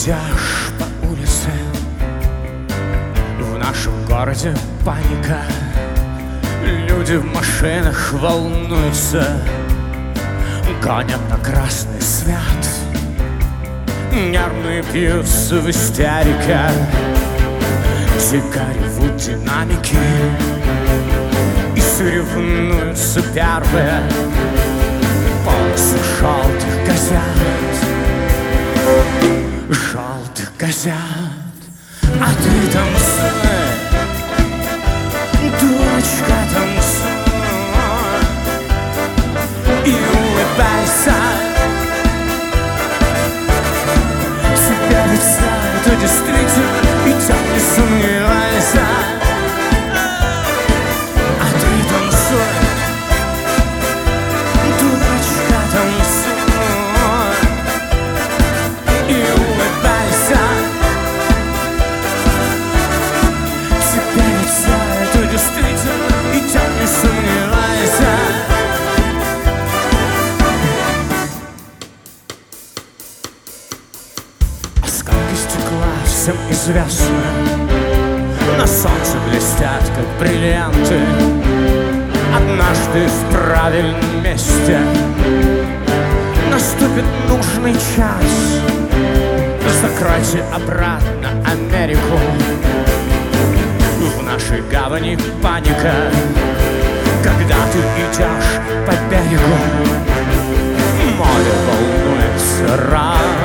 идешь по улице, в нашем городе паника. Люди в машинах волнуются, гонят на красный свет, нервные пьются в истерике, дико ревут динамики и соревнуются первые полосы желтых газет. Желтых газет. А ты танцуй, дурочка, танцуй и улыбайся. Тебе ведь все это действительно идет, не сомневайся. А ты танцуй, дурочка, танцуй и улыбайся. Тебе ведь все это действительно идет, не сомневайся. Осколки стекла всем известны, на солнце блестят, как бриллианты. Однажды в правильном месте наступит нужный час. Закройте обратно Америку. В нашей гавани паника, когда ты идешь по берегу. Море волнуется раз.